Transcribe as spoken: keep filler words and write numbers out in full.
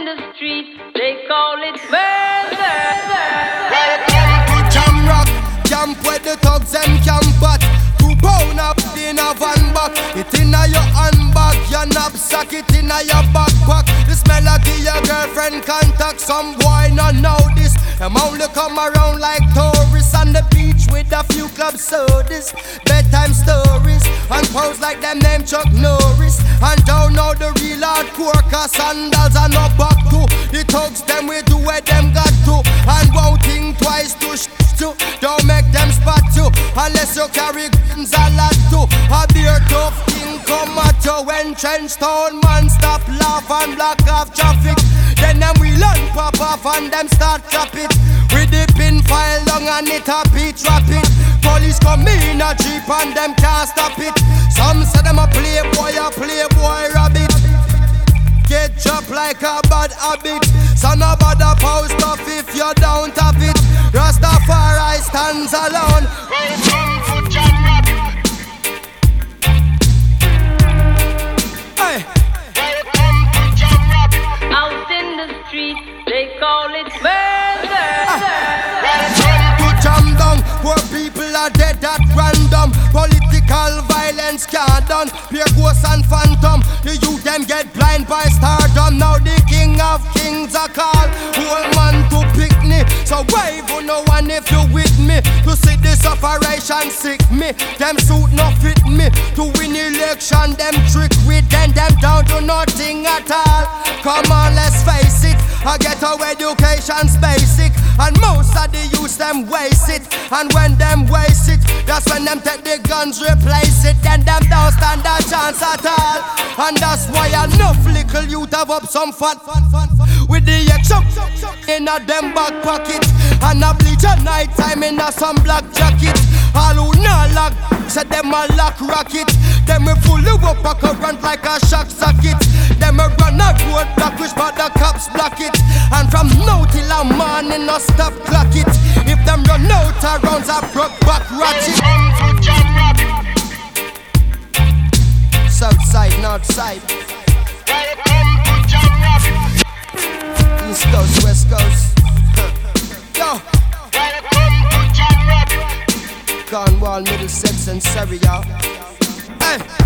the street, they call it murder. Welcome to Jamrock, camp where the thugs and camp at. Two pound up in a van back. It inna your handbag, your knapsack, it inna your backpack. This melody your girlfriend contact. Some boy not know this. Them only come around like tourists on the beach with a few club sodas, bedtime stories, and pose like them name Chuck Norris. And don't know the real hardcore, cause sandals are no back to. The thugs them we do where them got to. And won't think twice to sh to. Don't make them spot you, unless you carry guns a lot to. A beer tough king come at you when trench town man stop laugh and block off traffic. Then them we learn pop off and them start chop it. We dip in file long and it a beat rapid. Police come in a jeep and them can't stop it. Some say them a playboy, a playboy rabbit. Get chopped like a bad habit. So no bother post off if you don't have it. Rastafari stands alone. Welcome to Jamrock. Hey. Welcome to Jamrock. Out in the street, they call it murder. Welcome to Jam Down, where people are dead at random. Political violence can't done. Pure ghosts and phantom. The youth them get blind by stardom. Now the king of kings are called. Whole man to pick me. So wave on no one if you with me. To see this operation sick me. Them suit no fit me. To win election them trick with them. Them down to nothing at all. Come on let's face it. I get our education's basic. And most of the youth them waste it. And when them waste it, that's when them take the guns replace it. Then them don't stand a chance at all. And that's why enough little youth have up some fun, fun, fun, fun. With the action in a them back pocket. And a bleach at night time in a some black jacket. All who not lock, say them a lock rocket. Them we fully up a current like a shock socket. Them we run a road block which but the cops block it. And from now till a morning no stop clock it. If them run out of rounds I broke back ratchet. South side, north side. East coast, west coast. Yo. Cornwall, Middlesex and Surrey, y'all. Hey.